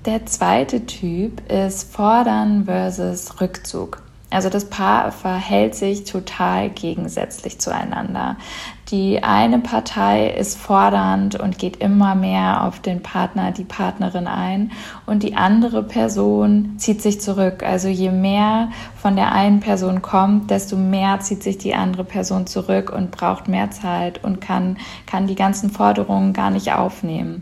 Der zweite Typ ist Fordern versus Rückzug. Also das Paar verhält sich total gegensätzlich zueinander. Die eine Partei ist fordernd und geht immer mehr auf den Partner, die Partnerin ein, und die andere Person zieht sich zurück. Also je mehr von der einen Person kommt, desto mehr zieht sich die andere Person zurück und braucht mehr Zeit und kann die ganzen Forderungen gar nicht aufnehmen.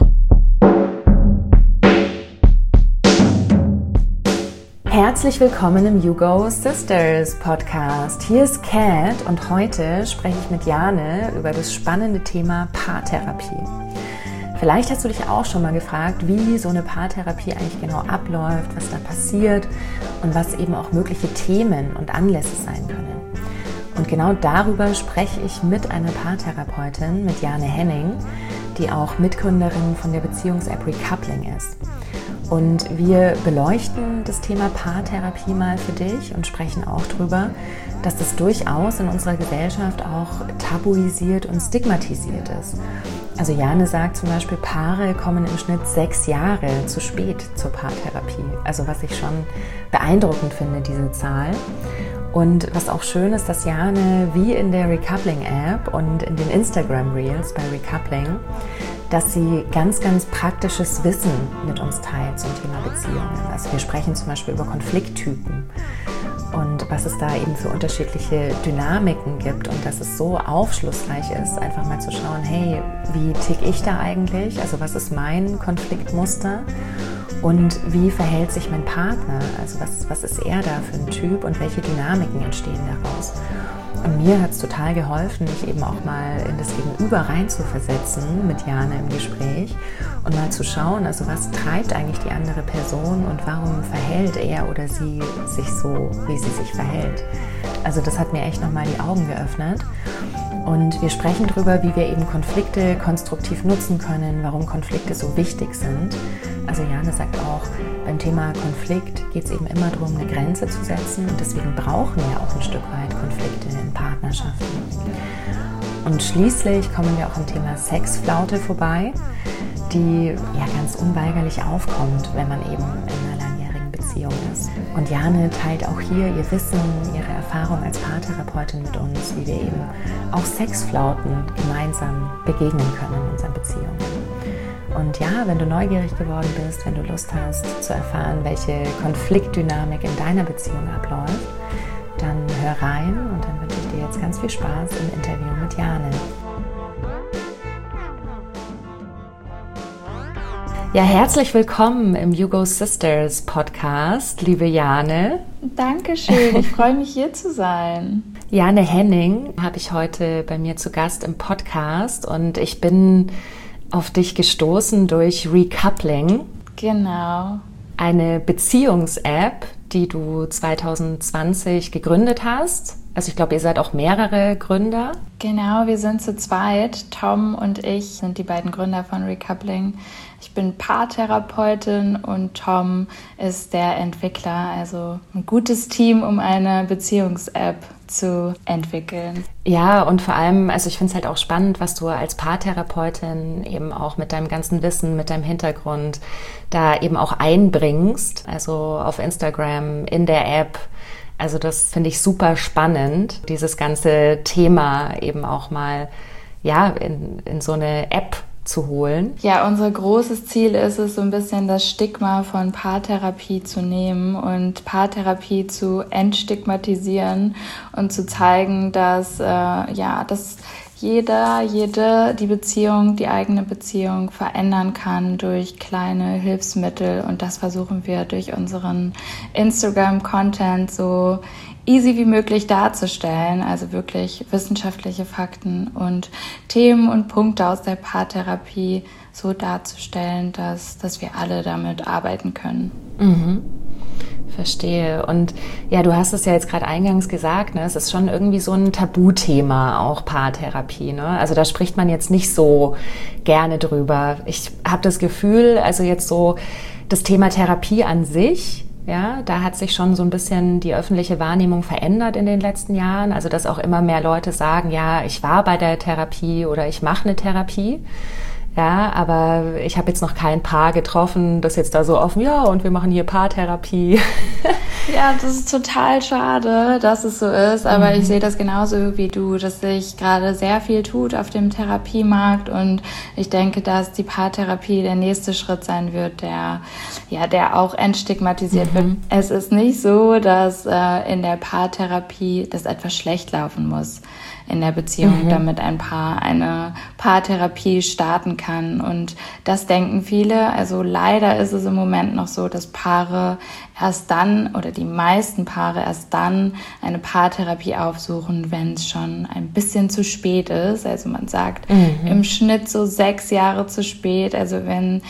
Herzlich willkommen im You Go Sisters Podcast. Hier ist Kat und heute spreche ich mit Jane über das spannende Thema Paartherapie. Vielleicht hast du dich auch schon mal gefragt, wie so eine Paartherapie eigentlich genau abläuft, was da passiert und was eben auch mögliche Themen und Anlässe sein können. Und genau darüber spreche ich mit einer Paartherapeutin, mit Jane Henning, die auch Mitgründerin von der Beziehungs-App Recoupling ist. Und wir beleuchten das Thema Paartherapie mal für dich und sprechen auch darüber, dass das durchaus in unserer Gesellschaft auch tabuisiert und stigmatisiert ist. Also Jane sagt zum Beispiel, Paare kommen im Schnitt 6 Jahre zu spät zur Paartherapie. Also was ich schon beeindruckend finde, diese Zahl. Und was auch schön ist, dass Jane wie in der Recoupling-App und in den Instagram-Reels bei Recoupling, dass sie ganz, ganz praktisches Wissen mit uns teilt zum Thema Beziehungen. Also wir sprechen zum Beispiel über Konflikttypen und was es da eben für unterschiedliche Dynamiken gibt und dass es so aufschlussreich ist, einfach mal zu schauen, hey, wie tick ich da eigentlich? Also was ist mein Konfliktmuster? Und wie verhält sich mein Partner? Also was ist er da für ein Typ und welche Dynamiken entstehen daraus? Und mir hat es total geholfen, mich eben auch mal in das Gegenüber reinzuversetzen mit Jane im Gespräch und mal zu schauen, also was treibt eigentlich die andere Person und warum verhält er oder sie sich so, wie sie sich verhält. Also das hat mir echt nochmal die Augen geöffnet. Und wir sprechen darüber, wie wir eben Konflikte konstruktiv nutzen können, warum Konflikte so wichtig sind. Also Jane sagt auch, beim Thema Konflikt geht es eben immer darum, eine Grenze zu setzen. Und deswegen brauchen wir auch ein Stück weit Konflikte in Partnerschaften. Und schließlich kommen wir auch am Thema Sexflaute vorbei, die ja ganz unweigerlich aufkommt, wenn man eben in einer langjährigen Beziehung ist. Und Jane teilt auch hier ihr Wissen, ihre Erfahrung als Paartherapeutin mit uns, wie wir eben auch Sexflauten gemeinsam begegnen können in unseren Beziehungen. Und ja, wenn du neugierig geworden bist, wenn du Lust hast zu erfahren, welche Konfliktdynamik in deiner Beziehung abläuft, dann hör rein und dann wünsche ich dir jetzt ganz viel Spaß im Interview mit Jane. Ja, herzlich willkommen im You Go Sisters Podcast, liebe Jane. Dankeschön, ich freue mich hier zu sein. Jane Henning habe ich heute bei mir zu Gast im Podcast und ich bin auf dich gestoßen durch Recoupling. Genau. Eine Beziehungs-App, die du 2020 gegründet hast. Also ich glaube, ihr seid auch mehrere Gründer. Genau, wir sind zu zweit. Tom und ich sind die beiden Gründer von Recoupling. Ich bin Paartherapeutin und Tom ist der Entwickler. Also ein gutes Team, um eine Beziehungs-App zu entwickeln. Ja, und vor allem, also ich finde es halt auch spannend, was du als Paartherapeutin eben auch mit deinem ganzen Wissen, mit deinem Hintergrund da eben auch einbringst. Also auf Instagram, in der App. Also das finde ich super spannend, dieses ganze Thema eben auch mal ja in so eine App zu holen. Ja, unser großes Ziel ist es, so ein bisschen das Stigma von Paartherapie zu nehmen und Paartherapie zu entstigmatisieren und zu zeigen, dass dass jede die Beziehung, die eigene Beziehung verändern kann durch kleine Hilfsmittel, und das versuchen wir durch unseren Instagram-Content so easy wie möglich darzustellen, also wirklich wissenschaftliche Fakten und Themen und Punkte aus der Paartherapie so darzustellen, dass wir alle damit arbeiten können. Mhm. Verstehe. Und ja, du hast es ja jetzt gerade eingangs gesagt, ne? Es ist schon irgendwie so ein Tabuthema, auch Paartherapie, ne? Also da spricht man jetzt nicht so gerne drüber. Ich habe das Gefühl, also jetzt so das Thema Therapie an sich, ja, da hat sich schon so ein bisschen die öffentliche Wahrnehmung verändert in den letzten Jahren. Also dass auch immer mehr Leute sagen, ja, ich war bei der Therapie oder ich mache eine Therapie. Ja, aber ich habe jetzt noch kein Paar getroffen, das jetzt da so offen, ja, und wir machen hier Paartherapie. Ja, das ist total schade, dass es so ist, aber ich sehe das genauso wie du, dass sich gerade sehr viel tut auf dem Therapiemarkt und ich denke, dass die Paartherapie der nächste Schritt sein wird, der auch entstigmatisiert wird. Es ist nicht so, dass in der Paartherapie das etwas schlecht laufen muss in der Beziehung, damit ein Paar eine Paartherapie starten kann. Und das denken viele. Also leider ist es im Moment noch so, dass Paare erst dann oder die meisten Paare erst dann eine Paartherapie aufsuchen, wenn es schon ein bisschen zu spät ist. Also man sagt im Schnitt so 6 Jahre zu spät. Also wenn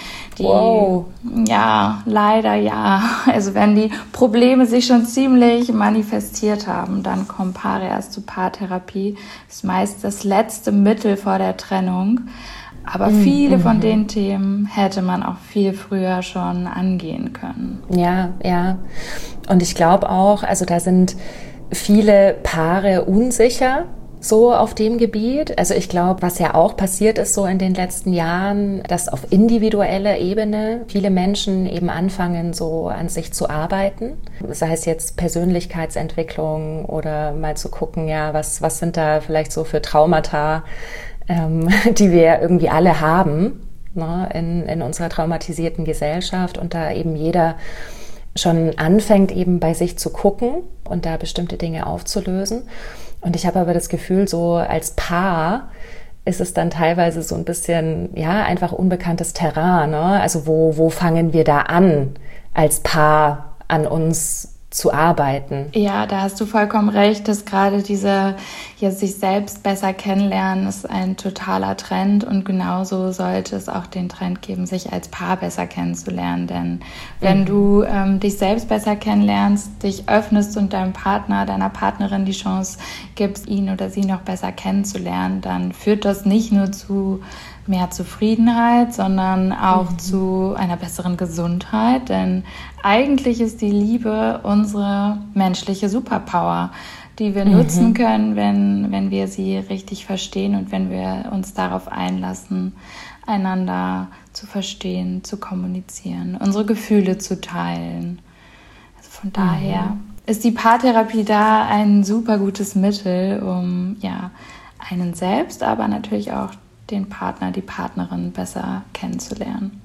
leider ja. Also wenn die Probleme sich schon ziemlich manifestiert haben, dann kommen Paare erst zur Paartherapie. Das ist meist das letzte Mittel vor der Trennung. Aber viele von den Themen hätte man auch viel früher schon angehen können. Ja, ja. Und ich glaube auch, also da sind viele Paare unsicher so auf dem Gebiet. Also ich glaube, was ja auch passiert ist so in den letzten Jahren, dass auf individueller Ebene viele Menschen eben anfangen, so an sich zu arbeiten. Sei es jetzt Persönlichkeitsentwicklung oder mal zu gucken, ja, was sind da vielleicht so für Traumata, die wir irgendwie alle haben, ne, in unserer traumatisierten Gesellschaft und da eben jeder schon anfängt, eben bei sich zu gucken und da bestimmte Dinge aufzulösen. Und ich habe aber das Gefühl, so als Paar ist es dann teilweise so ein bisschen, ja, einfach unbekanntes Terrain, ne? Also wo fangen wir da an, als Paar an uns zu arbeiten? Ja, da hast du vollkommen recht, dass gerade diese sich selbst besser kennenlernen ist ein totaler Trend und genauso sollte es auch den Trend geben, sich als Paar besser kennenzulernen, denn wenn du dich selbst besser kennenlernst, dich öffnest und deinem Partner, deiner Partnerin die Chance gibst, ihn oder sie noch besser kennenzulernen, dann führt das nicht nur zu mehr Zufriedenheit, sondern auch zu einer besseren Gesundheit, denn eigentlich ist die Liebe unsere menschliche Superpower, die wir nutzen können, wenn wir sie richtig verstehen und wenn wir uns darauf einlassen, einander zu verstehen, zu kommunizieren, unsere Gefühle zu teilen. Also von daher ist die Paartherapie da ein super gutes Mittel, um einen selbst, aber natürlich auch den Partner, die Partnerin besser kennenzulernen.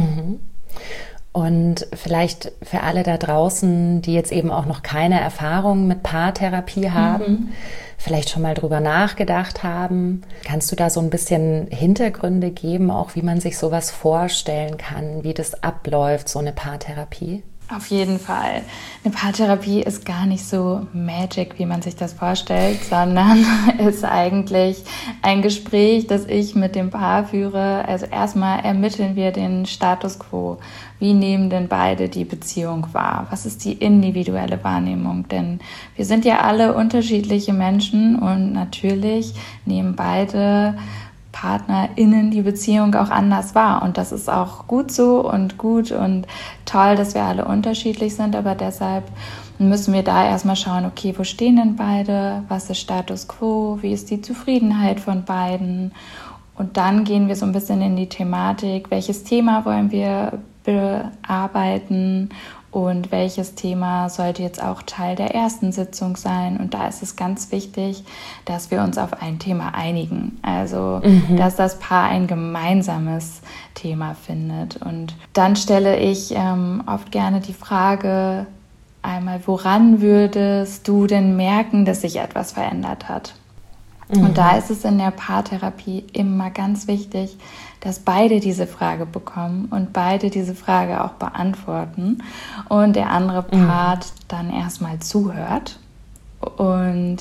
Und vielleicht für alle da draußen, die jetzt eben auch noch keine Erfahrung mit Paartherapie haben, vielleicht schon mal drüber nachgedacht haben, kannst du da so ein bisschen Hintergründe geben, auch wie man sich sowas vorstellen kann, wie das abläuft, so eine Paartherapie? Auf jeden Fall. Eine Paartherapie ist gar nicht so magic, wie man sich das vorstellt, sondern ist eigentlich ein Gespräch, das ich mit dem Paar führe. Also erstmal ermitteln wir den Status quo. Wie nehmen denn beide die Beziehung wahr? Was ist die individuelle Wahrnehmung? Denn wir sind ja alle unterschiedliche Menschen und natürlich nehmen beide PartnerInnen die Beziehung auch anders wahr. Und das ist auch gut so und gut und toll, dass wir alle unterschiedlich sind. Aber deshalb müssen wir da erstmal schauen, okay, wo stehen denn beide? Was ist Status quo? Wie ist die Zufriedenheit von beiden? Und dann gehen wir so ein bisschen in die Thematik, welches Thema wollen wir bearbeiten und welches Thema sollte jetzt auch Teil der ersten Sitzung sein. Und da ist es ganz wichtig, dass wir uns auf ein Thema einigen. Also, dass das Paar ein gemeinsames Thema findet. Und dann stelle ich oft gerne die Frage, einmal, woran würdest du denn merken, dass sich etwas verändert hat? Und da ist es in der Paartherapie immer ganz wichtig, dass beide diese Frage bekommen und beide diese Frage auch beantworten und der andere Part dann erstmal zuhört und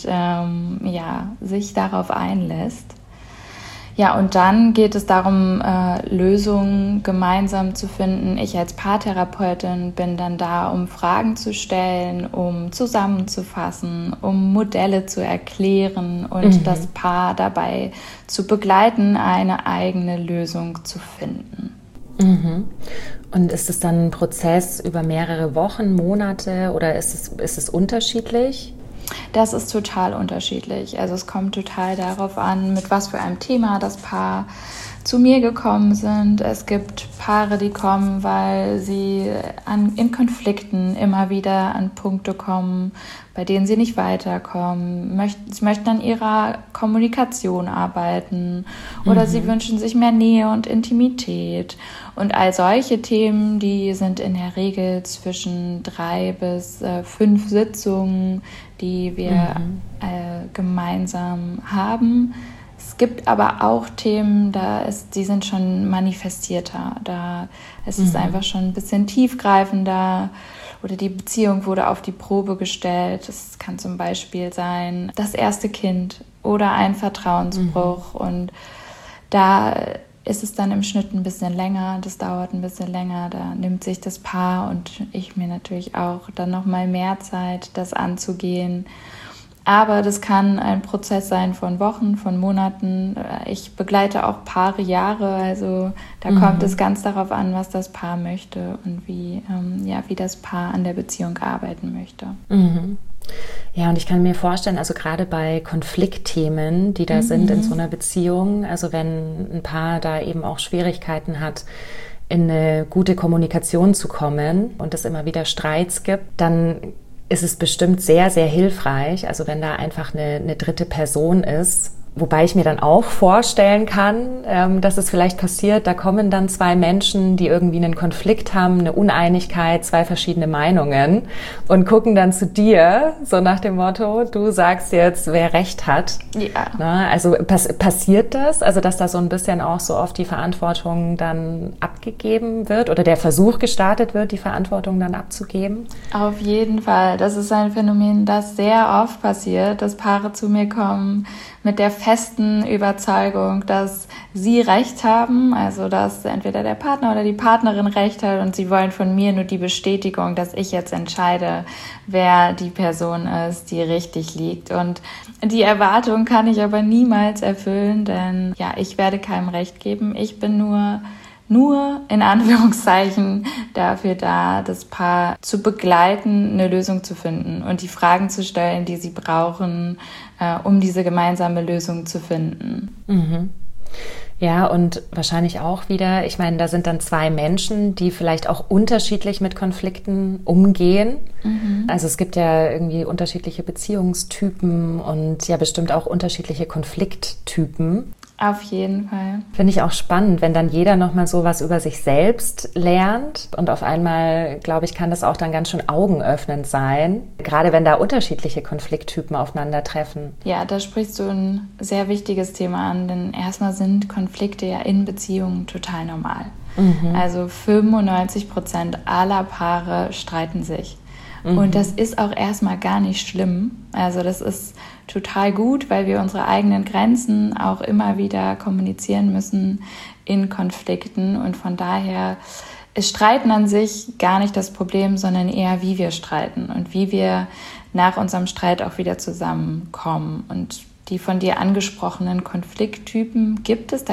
sich darauf einlässt. Ja, und dann geht es darum, Lösungen gemeinsam zu finden. Ich als Paartherapeutin bin dann da, um Fragen zu stellen, um zusammenzufassen, um Modelle zu erklären und das Paar dabei zu begleiten, eine eigene Lösung zu finden. Und ist es dann ein Prozess über mehrere Wochen, Monate oder ist es unterschiedlich? Das ist total unterschiedlich. Also es kommt total darauf an, mit was für einem Thema das Paar zu mir gekommen sind. Es gibt Paare, die kommen, weil sie in Konflikten immer wieder an Punkte kommen, bei denen sie nicht weiterkommen. Sie möchten an ihrer Kommunikation arbeiten oder sie wünschen sich mehr Nähe und Intimität. Und all solche Themen, die sind in der Regel zwischen 3 bis 5 Sitzungen, die wir gemeinsam haben. Es gibt aber auch Themen, die sind schon manifestierter. Da ist es einfach schon ein bisschen tiefgreifender oder die Beziehung wurde auf die Probe gestellt. Das kann zum Beispiel sein das erste Kind oder ein Vertrauensbruch. Und da ist es dann im Schnitt ein bisschen länger. Das dauert ein bisschen länger. Da nimmt sich das Paar und ich mir natürlich auch dann nochmal mehr Zeit, das anzugehen. Aber das kann ein Prozess sein von Wochen, von Monaten. Ich begleite auch Paare Jahre, also da kommt es ganz darauf an, was das Paar möchte und wie das Paar an der Beziehung arbeiten möchte. Ja, und ich kann mir vorstellen, also gerade bei Konfliktthemen, die da sind in so einer Beziehung, also wenn ein Paar da eben auch Schwierigkeiten hat, in eine gute Kommunikation zu kommen und es immer wieder Streits gibt, dann ist es bestimmt sehr, sehr hilfreich, also wenn da einfach eine dritte Person ist, wobei ich mir dann auch vorstellen kann, dass es vielleicht passiert, da kommen dann 2 Menschen, die irgendwie einen Konflikt haben, eine Uneinigkeit, 2 verschiedene Meinungen und gucken dann zu dir, so nach dem Motto, du sagst jetzt, wer Recht hat. Ja. Na, also passiert das, also dass da so ein bisschen auch so oft die Verantwortung dann abgegeben wird oder der Versuch gestartet wird, die Verantwortung dann abzugeben? Auf jeden Fall. Das ist ein Phänomen, das sehr oft passiert, dass Paare zu mir kommen mit der festen Überzeugung, dass sie Recht haben, also dass entweder der Partner oder die Partnerin Recht hat und sie wollen von mir nur die Bestätigung, dass ich jetzt entscheide, wer die Person ist, die richtig liegt. Und die Erwartung kann ich aber niemals erfüllen, denn ja, ich werde keinem Recht geben. Ich bin nur in Anführungszeichen dafür da, das Paar zu begleiten, eine Lösung zu finden und die Fragen zu stellen, die sie brauchen, um diese gemeinsame Lösung zu finden. Ja, und wahrscheinlich auch wieder, ich meine, da sind dann 2 Menschen, die vielleicht auch unterschiedlich mit Konflikten umgehen. Also es gibt ja irgendwie unterschiedliche Beziehungstypen und ja bestimmt auch unterschiedliche Konflikttypen. Auf jeden Fall. Finde ich auch spannend, wenn dann jeder nochmal so was über sich selbst lernt und auf einmal, glaube ich, kann das auch dann ganz schön augenöffnend sein, gerade wenn da unterschiedliche Konflikttypen aufeinandertreffen. Ja, da sprichst du ein sehr wichtiges Thema an, denn erstmal sind Konflikte ja in Beziehungen total normal. Also 95% aller Paare streiten sich. Und das ist auch erstmal gar nicht schlimm. Also das ist total gut, weil wir unsere eigenen Grenzen auch immer wieder kommunizieren müssen in Konflikten. Und von daher ist Streiten an sich gar nicht das Problem, sondern eher, wie wir streiten und wie wir nach unserem Streit auch wieder zusammenkommen. Und die von dir angesprochenen Konflikttypen gibt es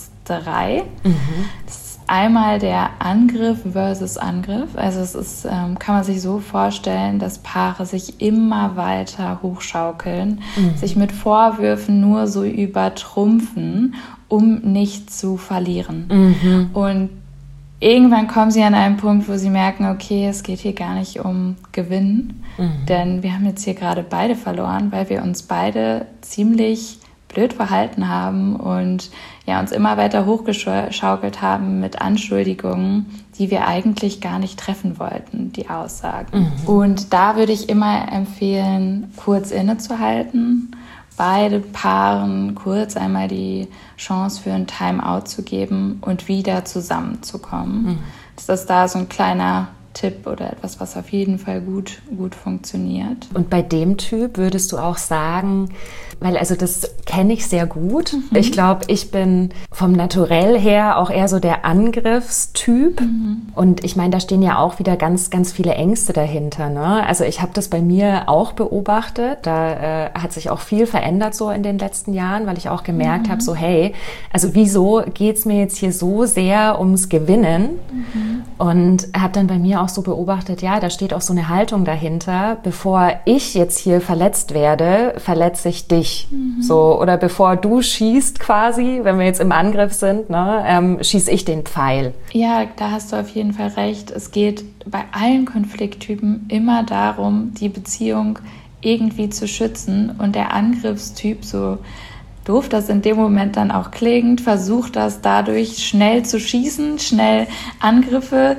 3. Das ist einmal der Angriff versus Angriff. Also es ist, kann man sich so vorstellen, dass Paare sich immer weiter hochschaukeln, sich mit Vorwürfen nur so übertrumpfen, um nicht zu verlieren. Und irgendwann kommen sie an einen Punkt, wo sie merken, okay, es geht hier gar nicht um Gewinn, denn wir haben jetzt hier gerade beide verloren, weil wir uns beide ziemlich blöd verhalten haben und ja, uns immer weiter hochgeschaukelt haben mit Anschuldigungen, die wir eigentlich gar nicht treffen wollten, die Aussagen. Und da würde ich immer empfehlen, kurz innezuhalten, beide Paaren kurz einmal die Chance für ein Timeout zu geben und wieder zusammenzukommen. Das ist da so ein kleiner Tipp oder etwas, was auf jeden Fall gut funktioniert. Und bei dem Typ würdest du auch sagen, weil also das kenne ich sehr gut. Ich glaube, ich bin vom Naturell her auch eher so der Angriffstyp. Und ich meine, da stehen ja auch wieder ganz, ganz viele Ängste dahinter. Ne? Also ich habe das bei mir auch beobachtet. Da hat sich auch viel verändert so in den letzten Jahren, weil ich auch gemerkt habe, so hey, also wieso geht's mir jetzt hier so sehr ums Gewinnen? Und habe dann bei mir auch auch so beobachtet, ja, da steht auch so eine Haltung dahinter, bevor ich jetzt hier verletzt werde, verletze ich dich. So, oder bevor du schießt quasi, wenn wir jetzt im Angriff sind, ne, schieße ich den Pfeil. Ja, da hast du auf jeden Fall recht. Es geht bei allen Konflikttypen immer darum, die Beziehung irgendwie zu schützen, und der Angriffstyp, so doof das in dem Moment dann auch klingt, versucht das dadurch schnell zu schießen, schnell Angriffe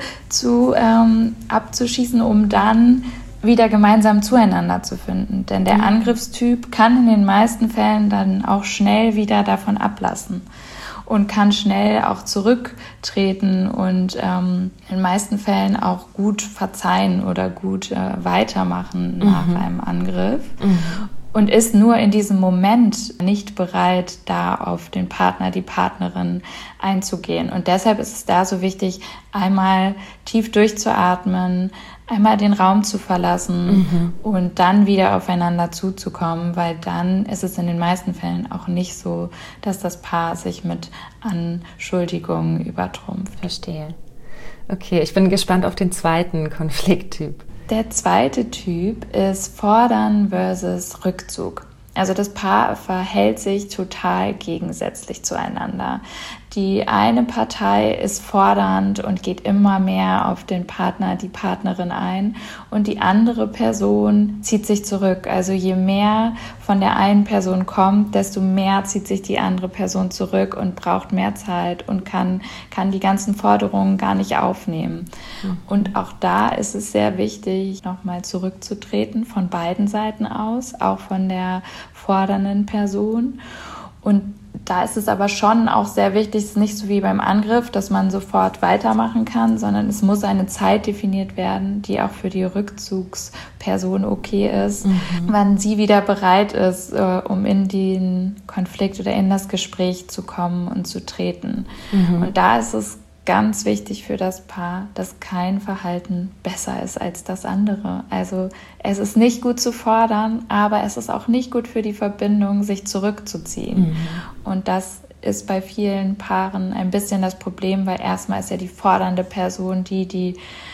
abzuschießen, um dann wieder gemeinsam zueinander zu finden. Denn der Angriffstyp kann in den meisten Fällen dann auch schnell wieder davon ablassen und kann schnell auch zurücktreten und in den meisten Fällen auch gut verzeihen oder gut weitermachen nach einem Angriff. Und ist nur in diesem Moment nicht bereit, da auf den Partner, die Partnerin einzugehen. Und deshalb ist es da so wichtig, einmal tief durchzuatmen, einmal den Raum zu verlassen und dann wieder aufeinander zuzukommen, weil dann ist es in den meisten Fällen auch nicht so, dass das Paar sich mit Anschuldigungen übertrumpft. Verstehe. Okay, ich bin gespannt auf den zweiten Konflikttyp. Der zweite Typ ist Fordern versus Rückzug. Also das Paar verhält sich total gegensätzlich zueinander. Die eine Partei ist fordernd und geht immer mehr auf den Partner, die Partnerin ein, und die andere Person zieht sich zurück. Also je mehr von der einen Person kommt, desto mehr zieht sich die andere Person zurück und braucht mehr Zeit und kann die ganzen Forderungen gar nicht aufnehmen. Und auch da ist es sehr wichtig, nochmal zurückzutreten von beiden Seiten aus, auch von der fordernden Person. Und da ist es aber schon auch sehr wichtig, es ist nicht so wie beim Angriff, dass man sofort weitermachen kann, sondern es muss eine Zeit definiert werden, die auch für die Rückzugsperson okay ist, wann sie wieder bereit ist, um in den Konflikt oder in das Gespräch zu kommen und zu treten. Und da ist es ganz wichtig für das Paar, dass kein Verhalten besser ist als das andere. Also es ist nicht gut zu fordern, aber es ist auch nicht gut für die Verbindung, sich zurückzuziehen. Und das ist bei vielen Paaren ein bisschen das Problem, weil erstmal ist ja die fordernde Person die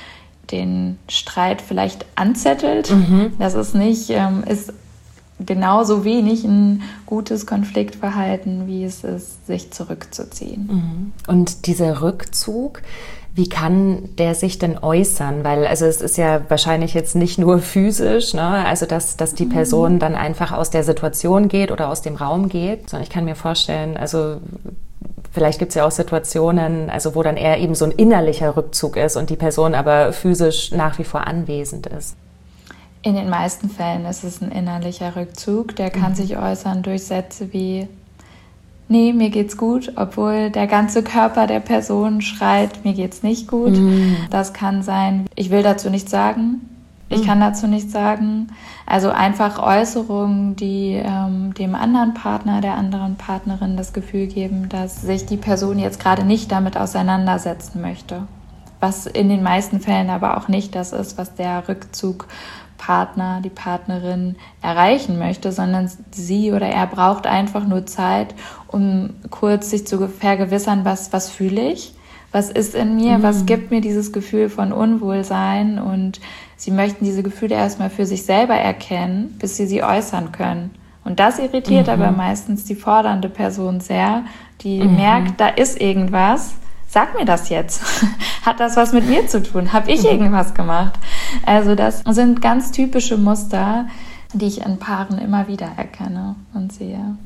den Streit vielleicht anzettelt. Das ist nicht, ist genauso wenig ein gutes Konfliktverhalten, wie es ist, sich zurückzuziehen. Und dieser Rückzug, wie kann der sich denn äußern? Weil also es ist ja wahrscheinlich jetzt nicht nur physisch, ne? Also dass die Person dann einfach aus der Situation geht oder aus dem Raum geht, sondern ich kann mir vorstellen, also vielleicht gibt es ja auch Situationen, also wo dann eher eben so ein innerlicher Rückzug ist und die Person aber physisch nach wie vor anwesend ist. In den meisten Fällen ist es ein innerlicher Rückzug, der kann sich äußern durch Sätze wie: Nee, mir geht's gut, obwohl der ganze Körper der Person schreit, mir geht's nicht gut. Das kann sein, ich will dazu nichts sagen, ich kann dazu nichts sagen. Also einfach Äußerungen, die dem anderen Partner, der anderen Partnerin das Gefühl geben, dass sich die Person jetzt gerade nicht damit auseinandersetzen möchte. Was in den meisten Fällen aber auch nicht das ist, was der Rückzugpartner, die Partnerin erreichen möchte, sondern sie oder er braucht einfach nur Zeit, um kurz sich zu vergewissern, was fühle ich, was ist in mir, was gibt mir dieses Gefühl von Unwohlsein, und sie möchten diese Gefühle erstmal für sich selber erkennen, bis sie äußern können. Und das irritiert aber meistens die fordernde Person sehr, die merkt, da ist irgendwas. Sag mir das jetzt. Hat das was mit mir zu tun? Habe ich irgendwas gemacht? Also das sind ganz typische Muster, die ich in Paaren immer wieder erkenne und sehe.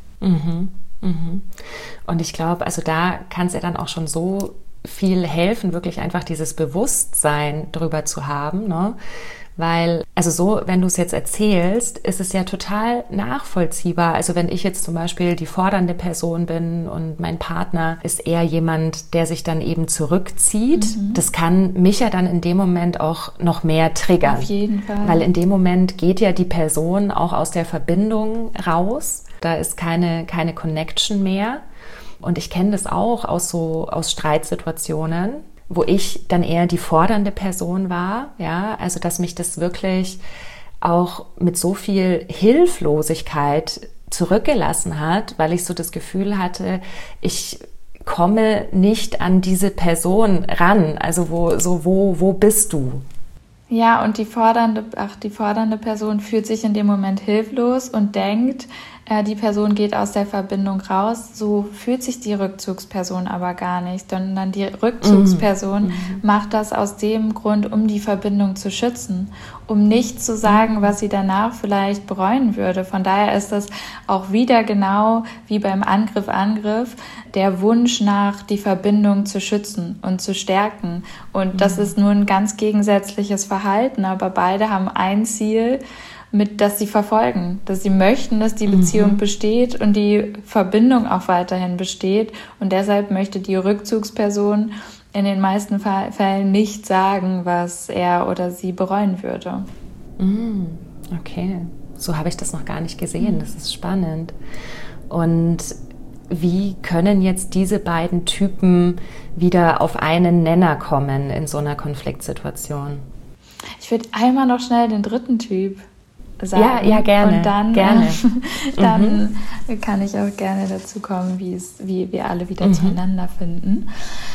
Und ich glaube, also da kann es ja dann auch schon so viel helfen, wirklich einfach dieses Bewusstsein drüber zu haben, ne? Weil, also so, wenn du es jetzt erzählst, ist es ja total nachvollziehbar. Also wenn ich jetzt zum Beispiel die fordernde Person bin und mein Partner ist eher jemand, der sich dann eben zurückzieht, das kann mich ja dann in dem Moment auch noch mehr triggern. Auf jeden Fall. Weil in dem Moment geht ja die Person auch aus der Verbindung raus. Da ist keine Connection mehr. Und ich kenne das auch aus Streitsituationen, wo ich dann eher die fordernde Person war, ja, also dass mich das wirklich auch mit so viel Hilflosigkeit zurückgelassen hat, weil ich so das Gefühl hatte, ich komme nicht an diese Person ran. Also wo bist du? Ja, und die fordernde Person fühlt sich in dem Moment hilflos und denkt, die Person geht aus der Verbindung raus. So fühlt sich die Rückzugsperson aber gar nicht, sondern die Rückzugsperson macht das aus dem Grund, um die Verbindung zu schützen, um nicht zu sagen, was sie danach vielleicht bereuen würde. Von daher ist das auch wieder genau wie beim Angriff, der Wunsch nach, die Verbindung zu schützen und zu stärken. Und das ist nur ein ganz gegensätzliches Verhalten, aber beide haben ein Ziel, dass sie verfolgen, dass sie möchten, dass die Beziehung besteht und die Verbindung auch weiterhin besteht. Und deshalb möchte die Rückzugsperson in den meisten Fällen nicht sagen, was er oder sie bereuen würde. Okay, so habe ich das noch gar nicht gesehen. Das ist spannend. Und wie können jetzt diese beiden Typen wieder auf einen Nenner kommen in so einer Konfliktsituation? Ich würde einmal noch schnell den dritten Typ sagen. Ja, gerne. Und dann, gerne. Dann kann ich auch gerne dazu kommen, wie wir alle wieder zueinander finden.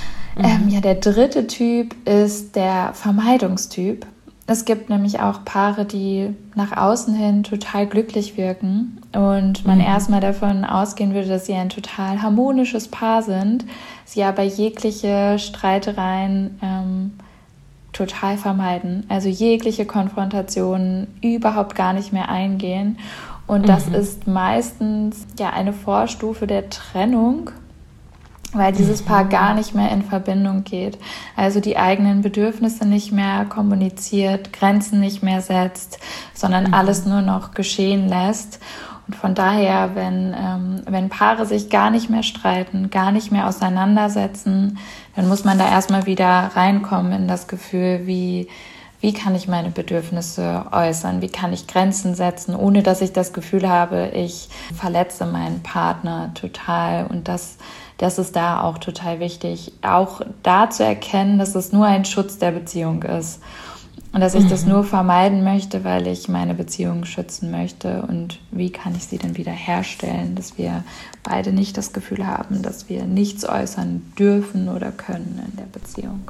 Der dritte Typ ist der Vermeidungstyp. Es gibt nämlich auch Paare, die nach außen hin total glücklich wirken und man erstmal davon ausgehen würde, dass sie ein total harmonisches Paar sind, sie aber jegliche Streitereien total vermeiden, also jegliche Konfrontationen überhaupt gar nicht mehr eingehen. Und das ist meistens eine Vorstufe der Trennung, weil dieses Paar gar nicht mehr in Verbindung geht. Also die eigenen Bedürfnisse nicht mehr kommuniziert, Grenzen nicht mehr setzt, sondern alles nur noch geschehen lässt. Und von daher, wenn Paare sich gar nicht mehr streiten, gar nicht mehr auseinandersetzen, dann muss man da erstmal wieder reinkommen in das Gefühl, wie kann ich meine Bedürfnisse äußern, wie kann ich Grenzen setzen, ohne dass ich das Gefühl habe, ich verletze meinen Partner total. Und das ist da auch total wichtig, auch da zu erkennen, dass es nur ein Schutz der Beziehung ist. Und dass ich das nur vermeiden möchte, weil ich meine Beziehung schützen möchte. Und wie kann ich sie denn wieder herstellen, dass wir beide nicht das Gefühl haben, dass wir nichts äußern dürfen oder können in der Beziehung.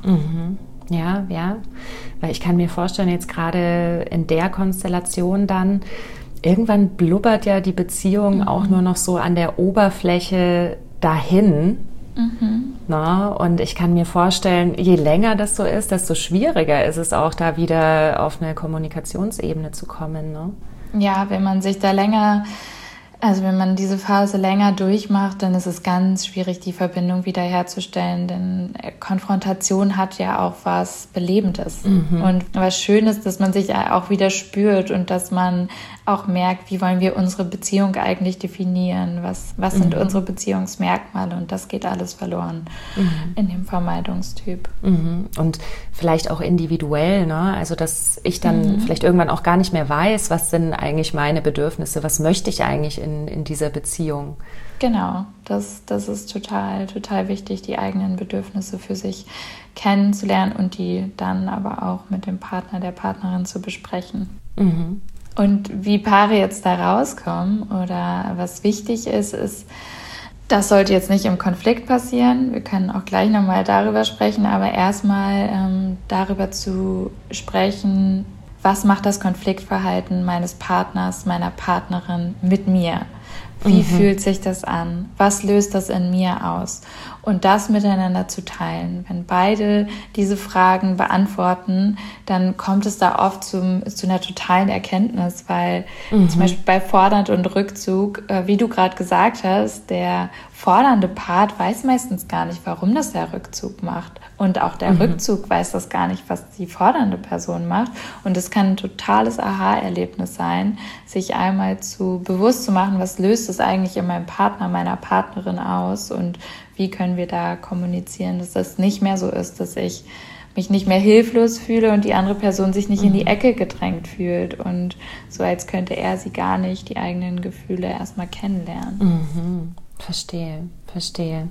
Ja, weil ich kann mir vorstellen, jetzt gerade in der Konstellation dann, irgendwann blubbert ja die Beziehung auch nur noch so an der Oberfläche dahin. Na, und ich kann mir vorstellen, je länger das so ist, desto schwieriger ist es auch, da wieder auf eine Kommunikationsebene zu kommen. Ne? Ja, wenn man diese Phase länger durchmacht, dann ist es ganz schwierig, die Verbindung wiederherzustellen, denn Konfrontation hat ja auch was Belebendes und was Schönes, dass man sich auch wieder spürt und dass man auch merkt, wie wollen wir unsere Beziehung eigentlich definieren, was sind unsere Beziehungsmerkmale, und das geht alles verloren in dem Vermeidungstyp. Und vielleicht auch individuell, ne? Also dass ich dann vielleicht irgendwann auch gar nicht mehr weiß, was sind eigentlich meine Bedürfnisse, was möchte ich eigentlich in dieser Beziehung. Genau, das ist total, total wichtig, die eigenen Bedürfnisse für sich kennenzulernen und die dann aber auch mit dem Partner, der Partnerin zu besprechen. Und wie Paare jetzt da rauskommen oder was wichtig ist, das sollte jetzt nicht im Konflikt passieren. Wir können auch gleich nochmal darüber sprechen, aber erstmal darüber zu sprechen, was macht das Konfliktverhalten meines Partners, meiner Partnerin mit mir? Wie fühlt sich das an? Was löst das in mir aus? Und das miteinander zu teilen. Wenn beide diese Fragen beantworten, dann kommt es da oft zu einer totalen Erkenntnis, weil zum Beispiel bei Fordernd und Rückzug, wie du gerade gesagt hast, der fordernde Part weiß meistens gar nicht, warum das der Rückzug macht. Und auch der Rückzug weiß das gar nicht, was die fordernde Person macht. Und es kann ein totales Aha-Erlebnis sein, sich einmal bewusst zu machen, was löst es eigentlich in meinem Partner, meiner Partnerin aus und wie können wir da kommunizieren, dass das nicht mehr so ist, dass ich mich nicht mehr hilflos fühle und die andere Person sich nicht in die Ecke gedrängt fühlt und so, als könnte er sie gar nicht die eigenen Gefühle erstmal kennenlernen. Verstehe.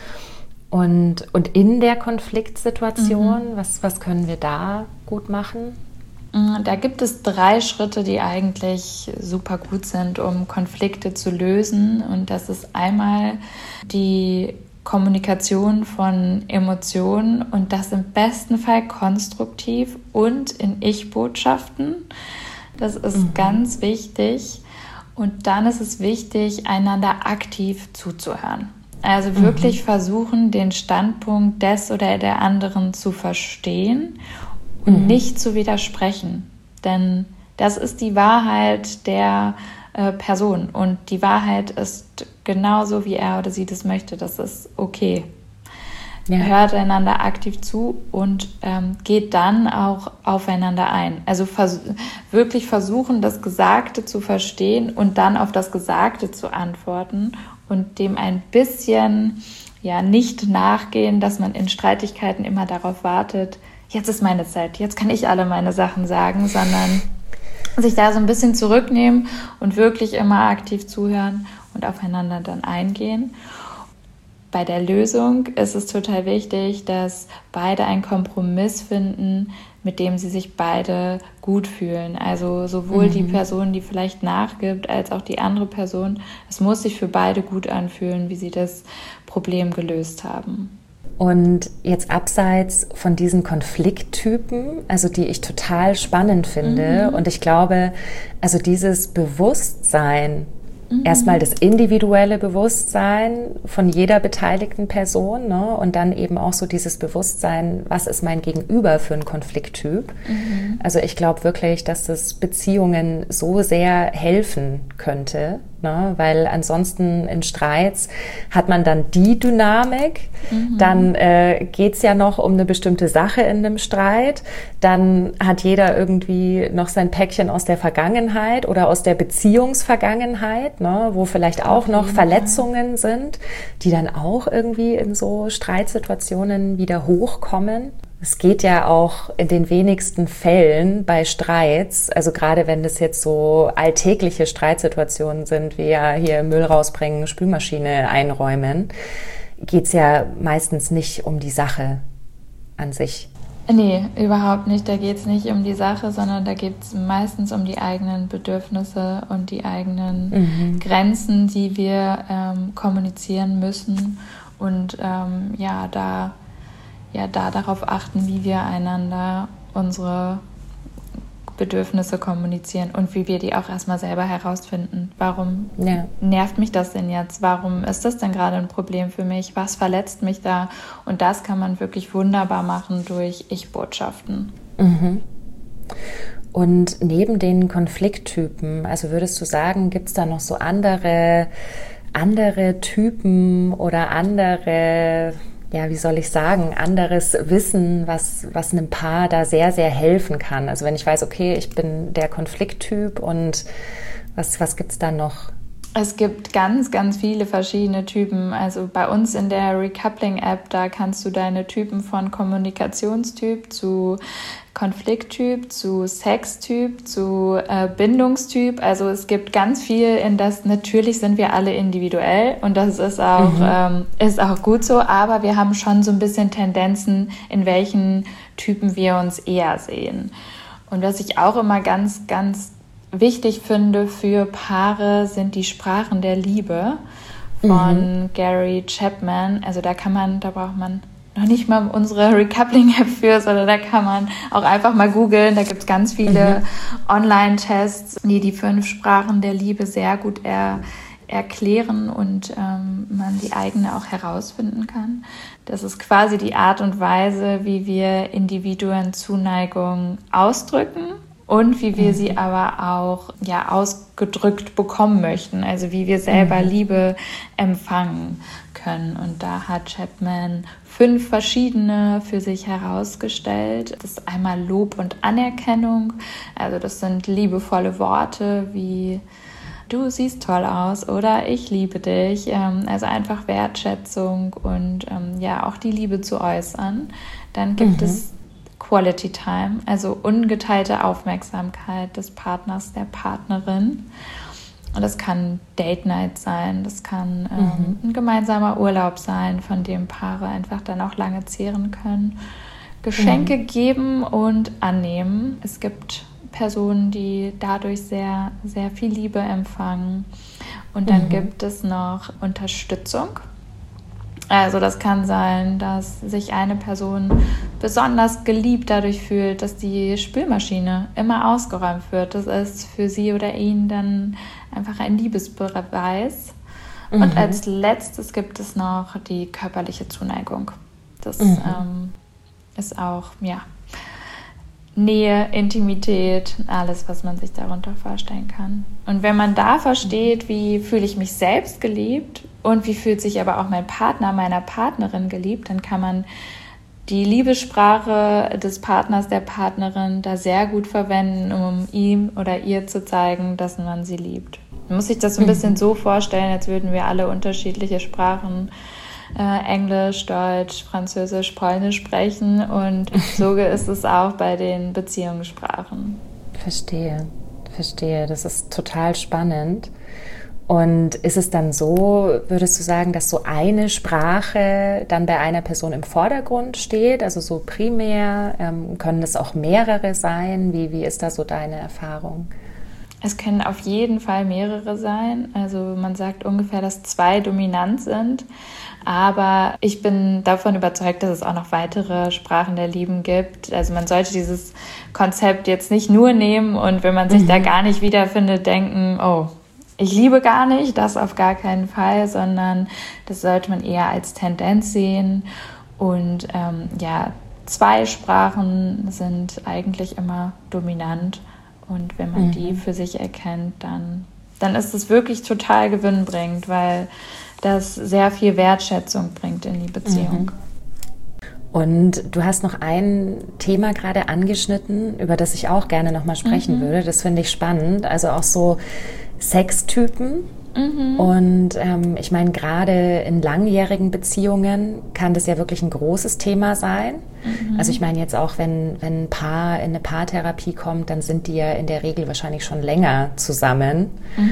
Und in der Konfliktsituation, was können wir da gut machen? Da gibt es 3 Schritte, die eigentlich super gut sind, um Konflikte zu lösen. Und das ist einmal die Kommunikation von Emotionen und das im besten Fall konstruktiv und in Ich-Botschaften. Das ist ganz wichtig. Und dann ist es wichtig, einander aktiv zuzuhören. Also wirklich versuchen, den Standpunkt des oder der anderen zu verstehen und nicht zu widersprechen. Denn das ist die Wahrheit der Person. Und die Wahrheit ist genauso, wie er oder sie das möchte. Das ist okay. Ja. Hört einander aktiv zu und geht dann auch aufeinander ein. Also wirklich versuchen, das Gesagte zu verstehen und dann auf das Gesagte zu antworten und dem ein bisschen nicht nachgehen, dass man in Streitigkeiten immer darauf wartet, jetzt ist meine Zeit, jetzt kann ich alle meine Sachen sagen, sondern sich da so ein bisschen zurücknehmen und wirklich immer aktiv zuhören und aufeinander dann eingehen. Bei der Lösung ist es total wichtig, dass beide einen Kompromiss finden, mit dem sie sich beide gut fühlen. Also sowohl die Person, die vielleicht nachgibt, als auch die andere Person. Es muss sich für beide gut anfühlen, wie sie das Problem gelöst haben. Und jetzt abseits von diesen Konflikttypen, also die ich total spannend finde, und ich glaube, also dieses Bewusstsein, erstmal das individuelle Bewusstsein von jeder beteiligten Person, ne? Und dann eben auch so dieses Bewusstsein, was ist mein Gegenüber für ein Konflikttyp. Also ich glaube wirklich, dass das Beziehungen so sehr helfen könnte, ne? Weil ansonsten in Streits hat man dann die Dynamik, dann geht's ja noch um eine bestimmte Sache in einem Streit, dann hat jeder irgendwie noch sein Päckchen aus der Vergangenheit oder aus der Beziehungsvergangenheit, ne, wo vielleicht auch noch Verletzungen sind, die dann auch irgendwie in so Streitsituationen wieder hochkommen. Es geht ja auch in den wenigsten Fällen bei Streits, also gerade wenn das jetzt so alltägliche Streitsituationen sind, wie ja hier Müll rausbringen, Spülmaschine einräumen, geht's ja meistens nicht um die Sache an sich. Nee, überhaupt nicht. Da geht es nicht um die Sache, sondern da geht es meistens um die eigenen Bedürfnisse und die eigenen Grenzen, die wir kommunizieren müssen und da darauf achten, wie wir einander unsere Bedürfnisse kommunizieren und wie wir die auch erstmal selber herausfinden. Warum nervt mich das denn jetzt? Warum ist das denn gerade ein Problem für mich? Was verletzt mich da? Und das kann man wirklich wunderbar machen durch Ich-Botschaften. Und neben den Konflikttypen, also würdest du sagen, gibt es da noch so andere Typen oder andere, wie soll ich sagen, anderes Wissen, was einem Paar da sehr, sehr helfen kann? Also wenn ich weiß, okay, ich bin der Konflikttyp und was gibt's da noch? Es gibt ganz, ganz viele verschiedene Typen. Also bei uns in der Recoupling-App, da kannst du deine Typen von Kommunikationstyp zu Konflikttyp, zu Sextyp, zu Bindungstyp. Also es gibt ganz viel in das. Natürlich sind wir alle individuell und das ist auch gut so, aber wir haben schon so ein bisschen Tendenzen, in welchen Typen wir uns eher sehen. Und was ich auch immer ganz, ganz wichtig finde für Paare, sind die Sprachen der Liebe von Gary Chapman. Also da braucht man noch nicht mal unsere Recoupling-App für, sondern da kann man auch einfach mal googeln. Da gibt es ganz viele Online-Tests, die 5 Sprachen der Liebe sehr gut erklären und man die eigene auch herausfinden kann. Das ist quasi die Art und Weise, wie wir Individuen Zuneigung ausdrücken und wie wir sie aber auch ausgedrückt bekommen möchten, also wie wir selber Liebe empfangen können. Und da hat Chapman 5 verschiedene für sich herausgestellt. Das ist einmal Lob und Anerkennung, also das sind liebevolle Worte wie du siehst toll aus oder ich liebe dich, also einfach Wertschätzung und auch die Liebe zu äußern. Dann gibt es Quality Time, also ungeteilte Aufmerksamkeit des Partners, der Partnerin. Und das kann Date Night sein, das kann ein gemeinsamer Urlaub sein, von dem Paare einfach dann auch lange zehren können. Geschenke geben und annehmen. Es gibt Personen, die dadurch sehr, sehr viel Liebe empfangen. Und dann gibt es noch Unterstützung. Also das kann sein, dass sich eine Person besonders geliebt dadurch fühlt, dass die Spülmaschine immer ausgeräumt wird. Das ist für sie oder ihn dann einfach ein Liebesbeweis. Und als letztes gibt es noch die körperliche Zuneigung. Das ist auch, Nähe, Intimität, alles, was man sich darunter vorstellen kann. Und wenn man da versteht, wie fühle ich mich selbst geliebt und wie fühlt sich aber auch mein Partner, meiner Partnerin geliebt, dann kann man die Liebessprache des Partners, der Partnerin da sehr gut verwenden, um ihm oder ihr zu zeigen, dass man sie liebt. Man muss sich das so ein bisschen so vorstellen, als würden wir alle unterschiedliche Sprachen Englisch, Deutsch, Französisch, Polnisch sprechen und so ist es auch bei den Beziehungssprachen. Verstehe. Das ist total spannend. Und ist es dann so, würdest du sagen, dass so eine Sprache dann bei einer Person im Vordergrund steht, also so primär? Können das auch mehrere sein? Wie ist da so deine Erfahrung? Es können auf jeden Fall mehrere sein. Also man sagt ungefähr, dass 2 dominant sind. Aber ich bin davon überzeugt, dass es auch noch weitere Sprachen der Liebe gibt. Also man sollte dieses Konzept jetzt nicht nur nehmen und wenn man sich da gar nicht wiederfindet, denken, oh, ich liebe gar nicht, das auf gar keinen Fall, sondern das sollte man eher als Tendenz sehen. Und 2 Sprachen sind eigentlich immer dominant. Und wenn man die für sich erkennt, dann ist es wirklich total gewinnbringend, weil das sehr viel Wertschätzung bringt in die Beziehung. Und du hast noch ein Thema gerade angeschnitten, über das ich auch gerne nochmal sprechen würde. Das finde ich spannend. Also auch so Sextypen. Und ich meine, gerade in langjährigen Beziehungen kann das ja wirklich ein großes Thema sein. Also ich meine jetzt auch, wenn ein Paar in eine Paartherapie kommt, dann sind die ja in der Regel wahrscheinlich schon länger zusammen.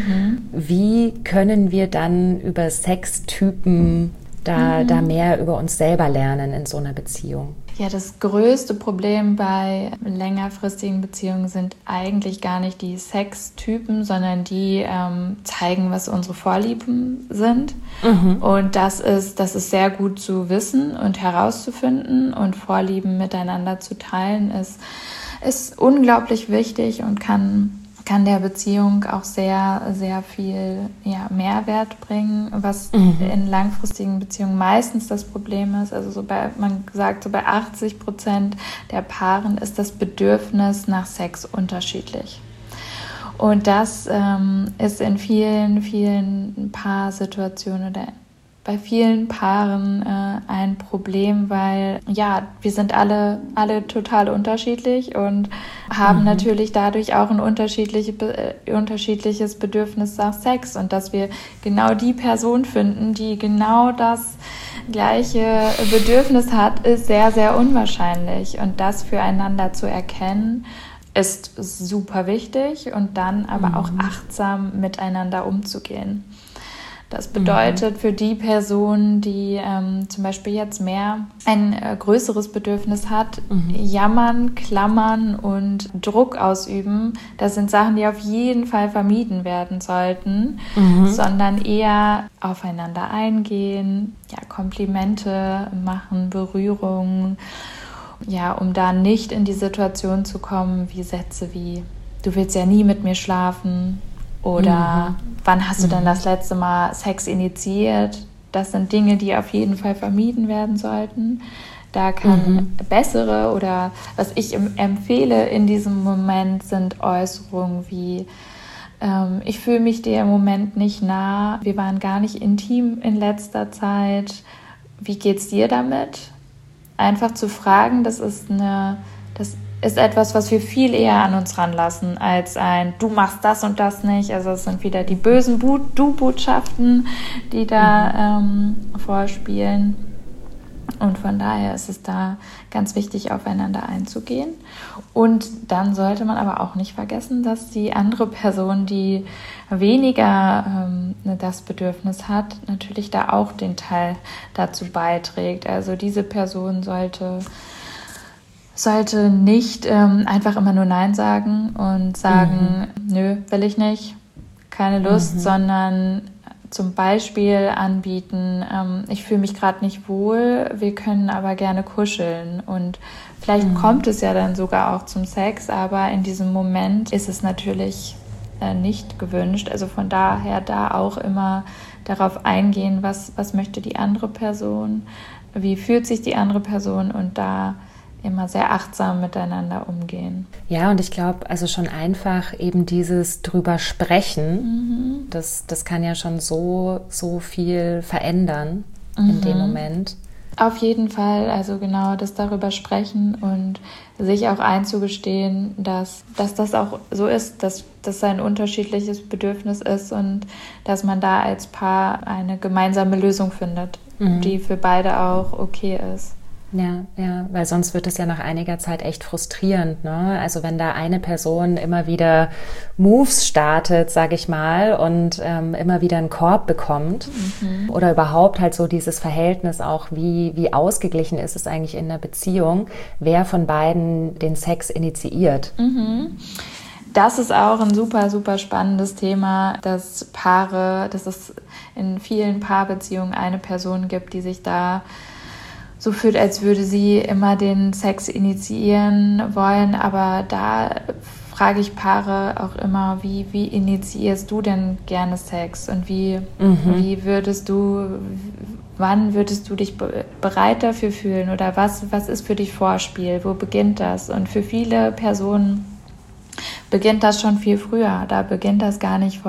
Wie können wir dann über Sextypen da mehr über uns selber lernen in so einer Beziehung? Ja, das größte Problem bei längerfristigen Beziehungen sind eigentlich gar nicht die Sextypen, sondern die zeigen, was unsere Vorlieben sind. Und das ist sehr gut zu wissen und herauszufinden und Vorlieben miteinander zu teilen ist unglaublich wichtig und kann der Beziehung auch sehr, sehr viel Mehrwert bringen, was in langfristigen Beziehungen meistens das Problem ist. Also man sagt, so bei 80% der Paaren ist das Bedürfnis nach Sex unterschiedlich. Und das ist in vielen, vielen Paarsituationen oder bei vielen Paaren ein Problem, weil wir sind alle total unterschiedlich und haben natürlich dadurch auch ein unterschiedliches Bedürfnis nach Sex und dass wir genau die Person finden, die genau das gleiche Bedürfnis hat, ist sehr, sehr unwahrscheinlich und das füreinander zu erkennen ist super wichtig und dann aber auch achtsam miteinander umzugehen. Das bedeutet für die Person, die zum Beispiel jetzt mehr ein größeres Bedürfnis hat, jammern, klammern und Druck ausüben, das sind Sachen, die auf jeden Fall vermieden werden sollten, sondern eher aufeinander eingehen, Komplimente machen, Berührungen, um da nicht in die Situation zu kommen, wie Sätze wie, du willst ja nie mit mir schlafen, oder wann hast du denn das letzte Mal Sex initiiert? Das sind Dinge, die auf jeden Fall vermieden werden sollten. Da kann bessere oder was ich empfehle in diesem Moment sind Äußerungen wie ich fühle mich dir im Moment nicht nah, wir waren gar nicht intim in letzter Zeit. Wie geht's dir damit? Einfach zu fragen, das ist etwas, was wir viel eher an uns ranlassen, als ein du machst das und das nicht. Also es sind wieder die bösen Du-Botschaften, die da vorspielen. Und von daher ist es da ganz wichtig, aufeinander einzugehen. Und dann sollte man aber auch nicht vergessen, dass die andere Person, die weniger das Bedürfnis hat, natürlich da auch den Teil dazu beiträgt. Also diese Person sollte nicht einfach immer nur Nein sagen und sagen, nö, will ich nicht, keine Lust, sondern zum Beispiel anbieten, ich fühle mich gerade nicht wohl, wir können aber gerne kuscheln. Und vielleicht kommt es ja dann sogar auch zum Sex, aber in diesem Moment ist es natürlich nicht gewünscht. Also von daher da auch immer darauf eingehen, was möchte die andere Person, wie fühlt sich die andere Person und da immer sehr achtsam miteinander umgehen. Ja, und ich glaube, also schon einfach eben dieses drüber sprechen, das kann ja schon so viel verändern in dem Moment. Auf jeden Fall, also genau, das darüber sprechen und sich auch einzugestehen, dass das auch so ist, dass das ein unterschiedliches Bedürfnis ist und dass man da als Paar eine gemeinsame Lösung findet, die für beide auch okay ist. Ja, weil sonst wird es ja nach einiger Zeit echt frustrierend, ne? Also wenn da eine Person immer wieder Moves startet, sage ich mal, und immer wieder einen Korb bekommt oder überhaupt halt so dieses Verhältnis auch, wie ausgeglichen ist es eigentlich in der Beziehung, wer von beiden den Sex initiiert. Das ist auch ein super, super spannendes Thema, dass es in vielen Paarbeziehungen eine Person gibt, die sich da so fühlt, als würde sie immer den Sex initiieren wollen. Aber da frage ich Paare auch immer, wie initiierst du denn gerne Sex? Und wann würdest du dich bereit dafür fühlen? Oder was ist für dich Vorspiel? Wo beginnt das? Und für viele Personen beginnt das schon viel früher. Da beginnt das gar nicht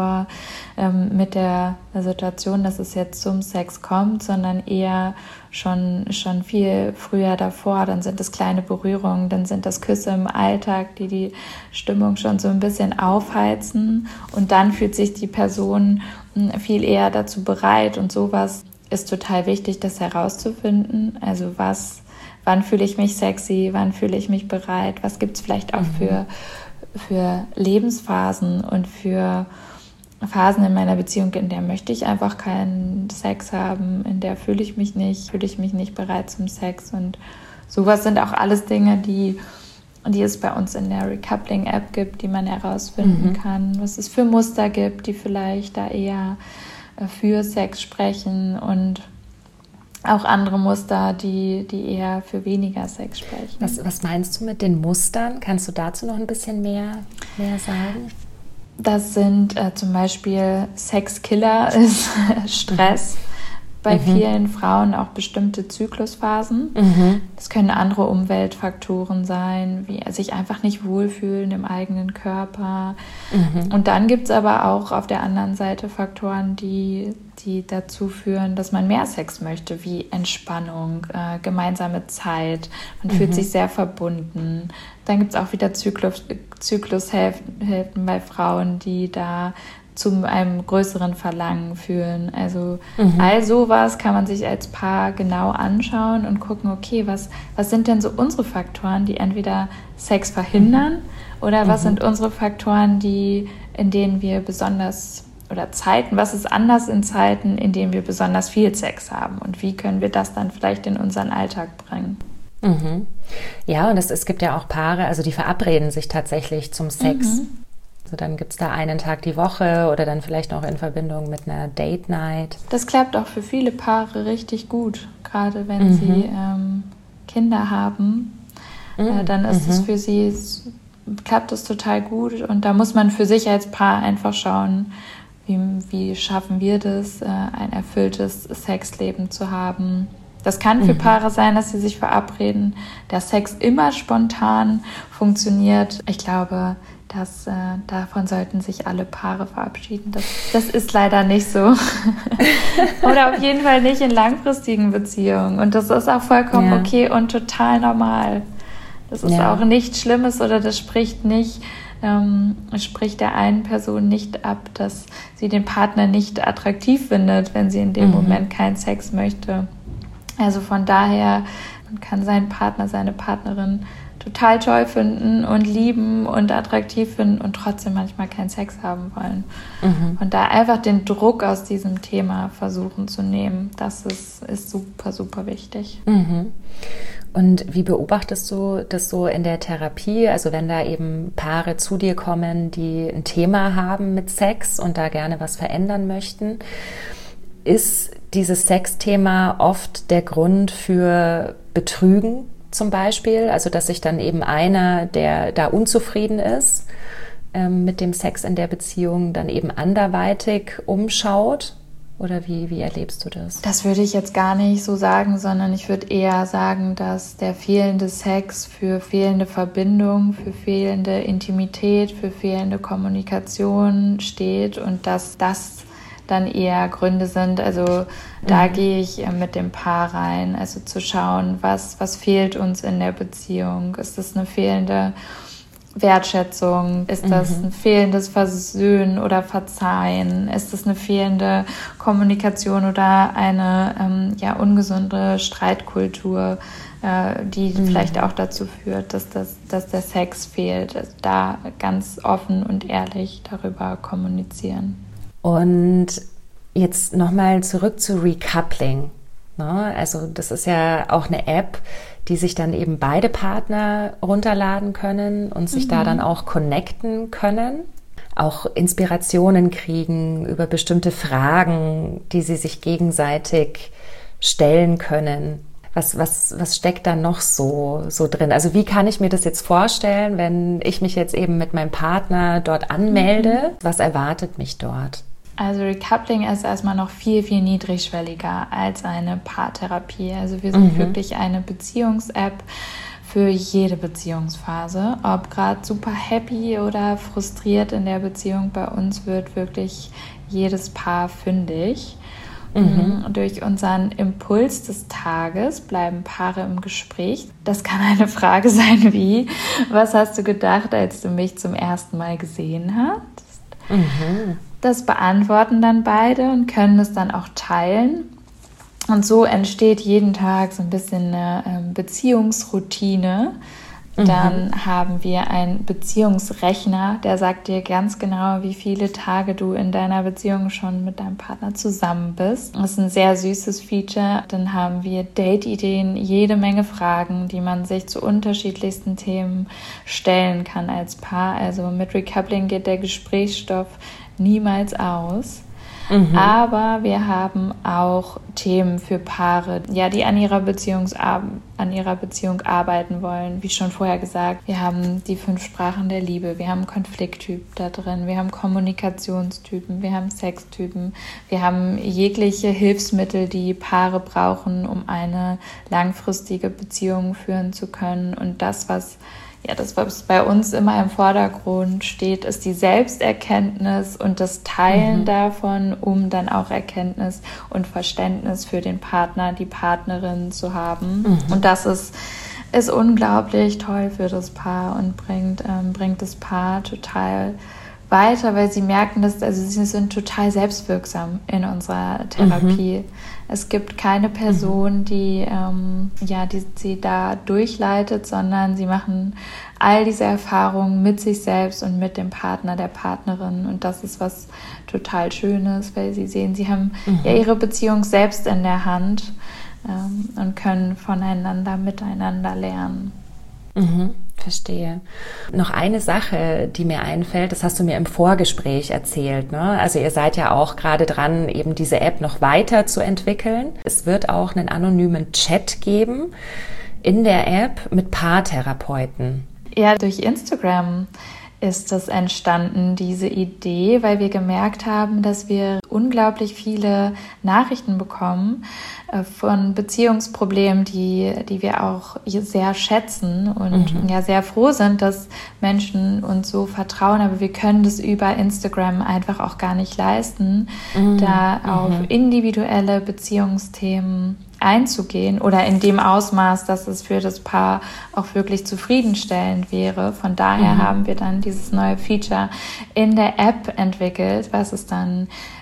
mit der Situation, dass es jetzt zum Sex kommt, sondern eher schon viel früher davor. Dann sind es kleine Berührungen, dann sind das Küsse im Alltag, die Stimmung schon so ein bisschen aufheizen. Und dann fühlt sich die Person viel eher dazu bereit. Und sowas ist total wichtig, das herauszufinden. Also wann fühle ich mich sexy, wann fühle ich mich bereit, was gibt es vielleicht auch für Lebensphasen und für Phasen in meiner Beziehung, in der möchte ich einfach keinen Sex haben, in der fühle ich mich nicht bereit zum Sex. Und sowas sind auch alles Dinge, die es bei uns in der Recoupling-App gibt, die man herausfinden kann, was es für Muster gibt, die vielleicht da eher für Sex sprechen und auch andere Muster, die eher für weniger Sex sprechen. Was meinst du mit den Mustern? Kannst du dazu noch ein bisschen mehr sagen? Das sind zum Beispiel Sexkiller, ist Stress. Bei vielen Frauen auch bestimmte Zyklusphasen. Das können andere Umweltfaktoren sein, wie sich einfach nicht wohlfühlen im eigenen Körper. Und dann gibt es aber auch auf der anderen Seite Faktoren, die dazu führen, dass man mehr Sex möchte, wie Entspannung, gemeinsame Zeit. Man fühlt sich sehr verbunden. Dann gibt es auch wieder Zyklushälften bei Frauen, die da zu einem größeren Verlangen fühlen. Also all sowas kann man sich als Paar genau anschauen und gucken, okay, was sind denn so unsere Faktoren, die entweder Sex verhindern oder was sind unsere Faktoren, in denen wir besonders, oder Zeiten, was ist anders in Zeiten, in denen wir besonders viel Sex haben und wie können wir das dann vielleicht in unseren Alltag bringen. Ja, und es gibt ja auch Paare, also die verabreden sich tatsächlich zum Sex. Also dann gibt es da einen Tag die Woche oder dann vielleicht noch in Verbindung mit einer Date Night. Das klappt auch für viele Paare richtig gut, gerade wenn sie Kinder haben. Dann ist es für sie, klappt es total gut und da muss man für sich als Paar einfach schauen, wie schaffen wir das, ein erfülltes Sexleben zu haben. Das kann für Paare sein, dass sie sich verabreden, der Sex immer spontan funktioniert. Ich glaube, davon sollten sich alle Paare verabschieden. Das ist leider nicht so. Oder auf jeden Fall nicht in langfristigen Beziehungen. Und das ist auch vollkommen okay und total normal. Das ist auch nichts Schlimmes oder das spricht der einen Person nicht ab, dass sie den Partner nicht attraktiv findet, wenn sie in dem Moment keinen Sex möchte. Also von daher, man kann seinen Partner, seine Partnerin total toll finden und lieben und attraktiv finden und trotzdem manchmal keinen Sex haben wollen. Und da einfach den Druck aus diesem Thema versuchen zu nehmen, das ist super, super wichtig. Und wie beobachtest du das so in der Therapie? Also wenn da eben Paare zu dir kommen, die ein Thema haben mit Sex und da gerne was verändern möchten, ist dieses Sexthema oft der Grund für Betrügen zum Beispiel? Also dass sich dann eben einer, der da unzufrieden ist mit dem Sex in der Beziehung, dann eben anderweitig umschaut? Oder wie erlebst du das? Das würde ich jetzt gar nicht so sagen, sondern ich würde eher sagen, dass der fehlende Sex für fehlende Verbindung, für fehlende Intimität, für fehlende Kommunikation steht und dass das dann eher Gründe sind. Also da gehe ich mit dem Paar rein, also zu schauen, was fehlt uns in der Beziehung. Ist das eine fehlende Wertschätzung? Ist das ein fehlendes Versöhnen oder Verzeihen? Ist das eine fehlende Kommunikation oder eine ungesunde Streitkultur, die vielleicht auch dazu führt, dass der Sex fehlt? Also da ganz offen und ehrlich darüber kommunizieren. Und jetzt nochmal zurück zu Recoupling. Also das ist ja auch eine App, die sich dann eben beide Partner runterladen können und sich da dann auch connecten können, auch Inspirationen kriegen über bestimmte Fragen, die sie sich gegenseitig stellen können. Was steckt da noch so drin? Also wie kann ich mir das jetzt vorstellen, wenn ich mich jetzt eben mit meinem Partner dort anmelde? Was erwartet mich dort? Also Recoupling ist erstmal noch viel, viel niedrigschwelliger als eine Paartherapie. Also wir sind wirklich eine Beziehungs-App für jede Beziehungsphase. Ob gerade super happy oder frustriert in der Beziehung, bei uns wird wirklich jedes Paar fündig. Durch unseren Impuls des Tages bleiben Paare im Gespräch. Das kann eine Frage sein wie: Was hast du gedacht, als du mich zum ersten Mal gesehen hast? Das beantworten dann beide und können es dann auch teilen. Und so entsteht jeden Tag so ein bisschen eine Beziehungsroutine. Dann haben wir einen Beziehungsrechner, der sagt dir ganz genau, wie viele Tage du in deiner Beziehung schon mit deinem Partner zusammen bist. Das ist ein sehr süßes Feature. Dann haben wir Date-Ideen, jede Menge Fragen, die man sich zu unterschiedlichsten Themen stellen kann als Paar. Also mit Recoupling geht der Gesprächsstoff niemals aus. Aber wir haben auch Themen für Paare, die an ihrer Beziehung arbeiten wollen. Wie schon vorher gesagt, wir haben die 5 Sprachen der Liebe, wir haben Konflikttyp da drin, wir haben Kommunikationstypen, wir haben Sextypen, wir haben jegliche Hilfsmittel, die Paare brauchen, um eine langfristige Beziehung führen zu können. Und das, was bei uns immer im Vordergrund steht, ist die Selbsterkenntnis und das Teilen davon, um dann auch Erkenntnis und Verständnis für den Partner, die Partnerin zu haben. Und das ist unglaublich toll für das Paar und bringt das Paar total weiter, weil sie merken, sie sind total selbstwirksam in unserer Therapie. Es gibt keine Person, die sie da durchleitet, sondern sie machen all diese Erfahrungen mit sich selbst und mit dem Partner, der Partnerin. Und das ist was total Schönes, weil sie sehen, sie haben ihre Beziehung selbst in der Hand und können voneinander, miteinander lernen. Verstehe. Noch eine Sache, die mir einfällt, das hast du mir im Vorgespräch erzählt, ne? Also ihr seid ja auch gerade dran, eben diese App noch weiter zu entwickeln. Es wird auch einen anonymen Chat geben in der App mit Paartherapeuten. Ja, durch Instagram ist das entstanden, diese Idee, weil wir gemerkt haben, dass wir unglaublich viele Nachrichten bekommen von Beziehungsproblemen, die wir auch sehr schätzen und sehr froh sind, dass Menschen uns so vertrauen, aber wir können das über Instagram einfach auch gar nicht leisten, da auf individuelle Beziehungsthemen einzugehen oder in dem Ausmaß, dass es für das Paar auch wirklich zufriedenstellend wäre. Von daher haben wir dann dieses neue Feature in der App entwickelt, was es dann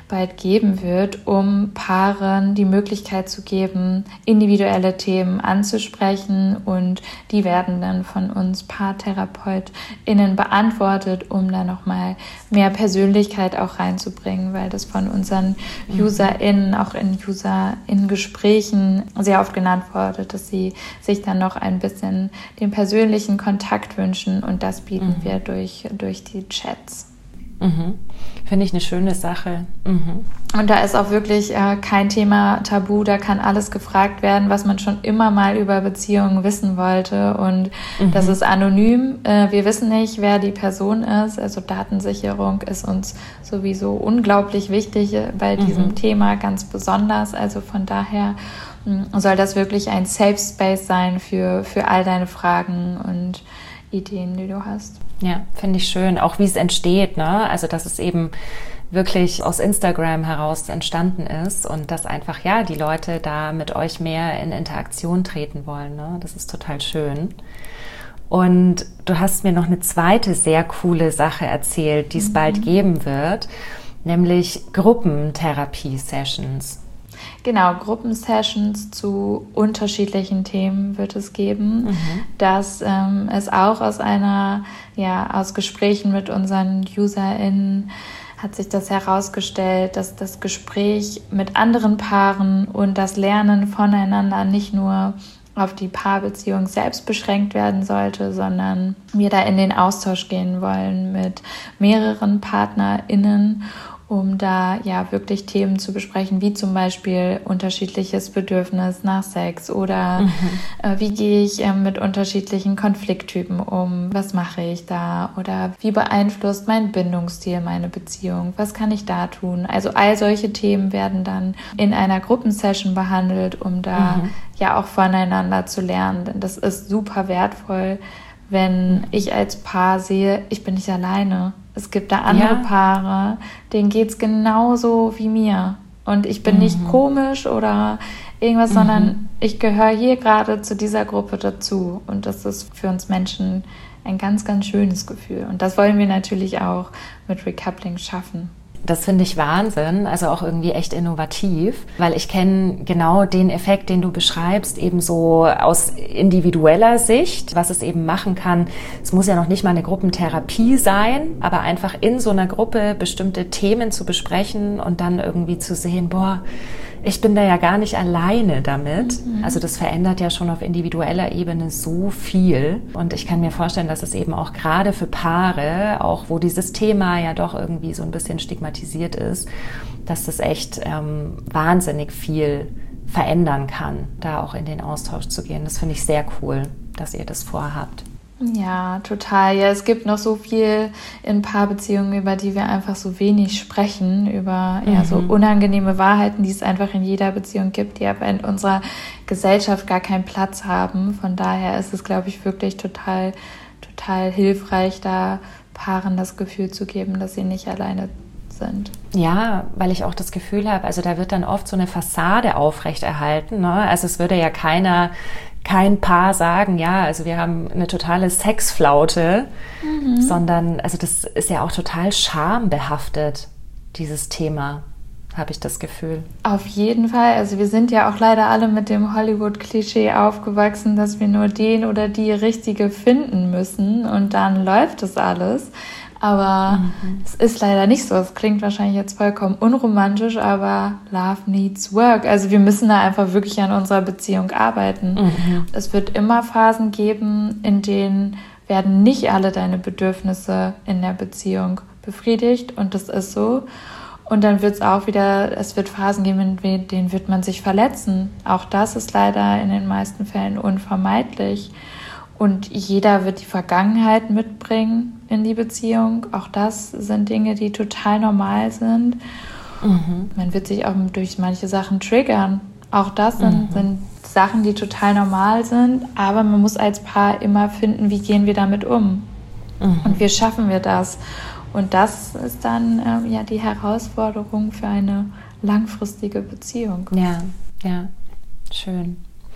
bald geben wird, um Paaren die Möglichkeit zu geben, individuelle Themen anzusprechen, und die werden dann von uns PaartherapeutInnen beantwortet, um da nochmal mehr Persönlichkeit auch reinzubringen, weil das von unseren UserInnen auch in UserInnen-Gesprächen sehr oft genannt wurde, dass sie sich dann noch ein bisschen den persönlichen Kontakt wünschen, und das bieten wir durch die Chats. Finde ich eine schöne Sache. Und da ist auch wirklich kein Thema tabu, da kann alles gefragt werden, was man schon immer mal über Beziehungen wissen wollte, und das ist anonym. Wir wissen nicht, wer die Person ist, also Datensicherung ist uns sowieso unglaublich wichtig bei diesem Thema, ganz besonders, also von daher soll das wirklich ein Safe Space sein für all deine Fragen und Ideen, die du hast. Ja, finde ich schön. Auch wie es entsteht, ne? Also, dass es eben wirklich aus Instagram heraus entstanden ist und dass einfach, ja, die Leute da mit euch mehr in Interaktion treten wollen, ne? Das ist total schön. Und du hast mir noch eine zweite sehr coole Sache erzählt, die es bald geben wird, nämlich Gruppentherapie-Sessions. Genau, Gruppensessions zu unterschiedlichen Themen wird es geben. Das ist auch aus Gesprächen mit unseren UserInnen hat sich das herausgestellt, dass das Gespräch mit anderen Paaren und das Lernen voneinander nicht nur auf die Paarbeziehung selbst beschränkt werden sollte, sondern wir da in den Austausch gehen wollen mit mehreren PartnerInnen, um da ja wirklich Themen zu besprechen, wie zum Beispiel unterschiedliches Bedürfnis nach Sex oder wie gehe ich mit unterschiedlichen Konflikttypen um, was mache ich da oder wie beeinflusst mein Bindungsstil meine Beziehung, was kann ich da tun? Also all solche Themen werden dann in einer Gruppensession behandelt, um da ja auch voneinander zu lernen, denn das ist super wertvoll, wenn ich als Paar sehe, ich bin nicht alleine. Es gibt da andere Paare, denen geht's genauso wie mir. Und ich bin nicht komisch oder irgendwas, sondern ich gehöre hier gerade zu dieser Gruppe dazu. Und das ist für uns Menschen ein ganz, ganz schönes Gefühl. Und das wollen wir natürlich auch mit Recoupling schaffen. Das finde ich Wahnsinn, also auch irgendwie echt innovativ, weil ich kenne genau den Effekt, den du beschreibst, eben so aus individueller Sicht, was es eben machen kann. Es muss ja noch nicht mal eine Gruppentherapie sein, aber einfach in so einer Gruppe bestimmte Themen zu besprechen und dann irgendwie zu sehen, boah, ich bin da ja gar nicht alleine damit. Also das verändert ja schon auf individueller Ebene so viel. Und ich kann mir vorstellen, dass es eben auch gerade für Paare, auch wo dieses Thema ja doch irgendwie so ein bisschen stigmatisiert ist, dass das echt wahnsinnig viel verändern kann, da auch in den Austausch zu gehen. Das finde ich sehr cool, dass ihr das vorhabt. Ja, total. Ja, es gibt noch so viel in Paarbeziehungen, über die wir einfach so wenig sprechen, über so unangenehme Wahrheiten, die es einfach in jeder Beziehung gibt, die aber in unserer Gesellschaft gar keinen Platz haben. Von daher ist es, glaube ich, wirklich total, total hilfreich, da Paaren das Gefühl zu geben, dass sie nicht alleine sind. Ja, weil ich auch das Gefühl habe, also da wird dann oft so eine Fassade aufrechterhalten, ne? Also es würde ja kein Paar sagen, ja, also wir haben eine totale Sexflaute, sondern, also das ist ja auch total schambehaftet, dieses Thema, habe ich das Gefühl. Auf jeden Fall, also wir sind ja auch leider alle mit dem Hollywood-Klischee aufgewachsen, dass wir nur den oder die Richtige finden müssen und dann läuft das alles. Aber es ist leider nicht so. Es klingt wahrscheinlich jetzt vollkommen unromantisch, aber Love needs work. Also wir müssen da einfach wirklich an unserer Beziehung arbeiten. Es wird immer Phasen geben, in denen werden nicht alle deine Bedürfnisse in der Beziehung befriedigt. Und das ist so. Und dann wird es wird Phasen geben, in denen wird man sich verletzen. Auch das ist leider in den meisten Fällen unvermeidlich. Und jeder wird die Vergangenheit mitbringen in die Beziehung. Auch das sind Dinge, die total normal sind. Man wird sich auch durch manche Sachen triggern. Auch das sind Sachen, die total normal sind. Aber man muss als Paar immer finden, wie gehen wir damit um. Und wie schaffen wir das? Und das ist dann die Herausforderung für eine langfristige Beziehung. Ja, schön.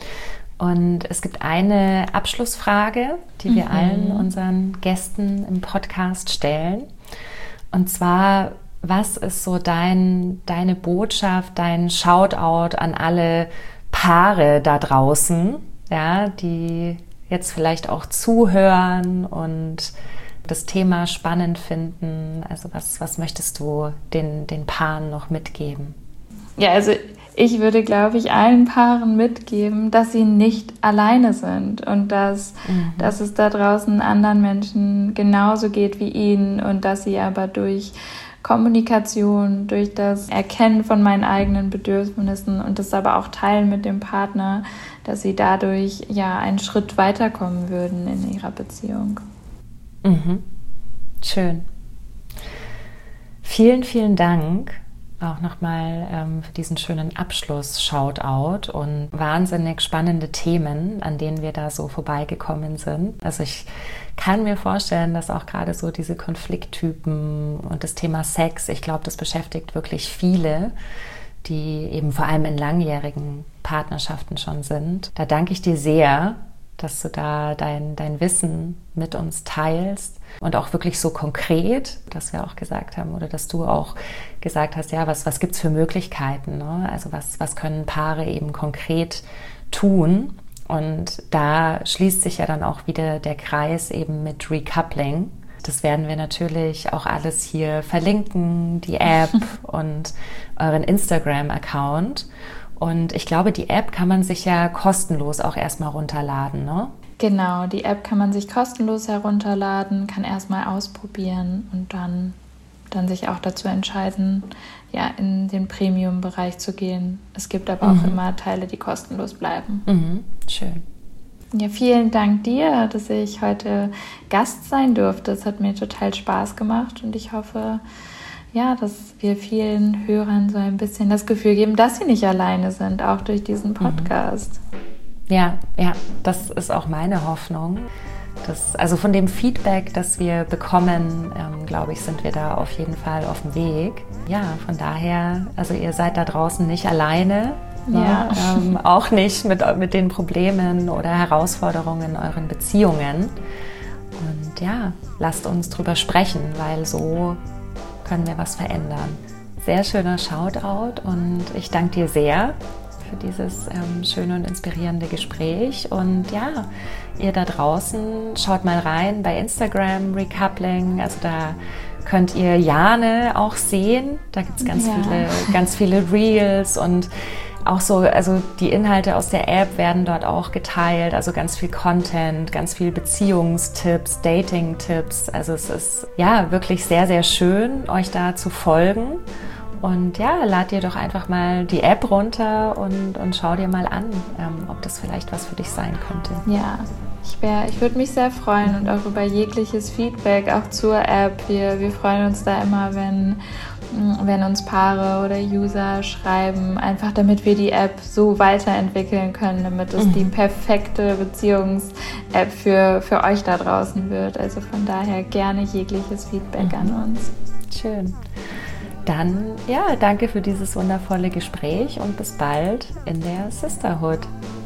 Und es gibt eine Abschlussfrage, die wir allen unseren Gästen im Podcast stellen. Und zwar, was ist so deine Botschaft, dein Shoutout an alle Paare da draußen, ja, die jetzt vielleicht auch zuhören und das Thema spannend finden? Also was möchtest du den Paaren noch mitgeben? Ja, also ich würde, glaube ich, allen Paaren mitgeben, dass sie nicht alleine sind und dass es da draußen anderen Menschen genauso geht wie ihnen und dass sie aber durch Kommunikation, durch das Erkennen von meinen eigenen Bedürfnissen und das aber auch teilen mit dem Partner, dass sie dadurch ja einen Schritt weiterkommen würden in ihrer Beziehung. Schön. Vielen, vielen Dank auch nochmal für diesen schönen Abschluss-Shoutout und wahnsinnig spannende Themen, an denen wir da so vorbeigekommen sind. Also ich kann mir vorstellen, dass auch gerade so diese Konflikttypen und das Thema Sex, ich glaube, das beschäftigt wirklich viele, die eben vor allem in langjährigen Partnerschaften schon sind. Da danke ich dir sehr, dass du da dein Wissen mit uns teilst und auch wirklich so konkret, dass wir auch gesagt haben oder dass du auch gesagt hast, ja, was gibt es für Möglichkeiten, ne? Also was können Paare eben konkret tun? Und da schließt sich ja dann auch wieder der Kreis eben mit Recoupling. Das werden wir natürlich auch alles hier verlinken, die App und euren Instagram-Account. Und ich glaube, die App kann man sich ja kostenlos auch erstmal runterladen, ne? Genau, die App kann man sich kostenlos herunterladen, kann erstmal ausprobieren und dann sich auch dazu entscheiden, ja, in den Premium-Bereich zu gehen. Es gibt aber auch immer Teile, die kostenlos bleiben. Schön. Ja, vielen Dank dir, dass ich heute Gast sein durfte. Es hat mir total Spaß gemacht und ich hoffe, ja, dass wir vielen Hörern so ein bisschen das Gefühl geben, dass sie nicht alleine sind, auch durch diesen Podcast. Ja, das ist auch meine Hoffnung. Also von dem Feedback, das wir bekommen, glaube ich, sind wir da auf jeden Fall auf dem Weg. Ja, von daher, also ihr seid da draußen nicht alleine. Ja. Auch nicht mit den Problemen oder Herausforderungen in euren Beziehungen. Und ja, lasst uns drüber sprechen, weil so können wir was verändern. Sehr schöner Shoutout und ich danke dir sehr für dieses schöne und inspirierende Gespräch. Und ja, ihr da draußen, schaut mal rein bei Instagram, Recoupling, also da könnt ihr Jane auch sehen. Da gibt es ganz viele Reels und auch so, also die Inhalte aus der App werden dort auch geteilt, also ganz viel Content, ganz viel Beziehungstipps, Dating-Tipps. Also es ist ja wirklich sehr, sehr schön, euch da zu folgen. Und ja, lad dir doch einfach mal die App runter und schau dir mal an, ob das vielleicht was für dich sein könnte. Ja, ich würde mich sehr freuen und auch über jegliches Feedback, auch zur App. Wir freuen uns da immer, wenn uns Paare oder User schreiben, einfach damit wir die App so weiterentwickeln können, damit es die perfekte Beziehungs-App für euch da draußen wird. Also von daher gerne jegliches Feedback an uns. Schön. Dann, ja, danke für dieses wundervolle Gespräch und bis bald in der Sisterhood.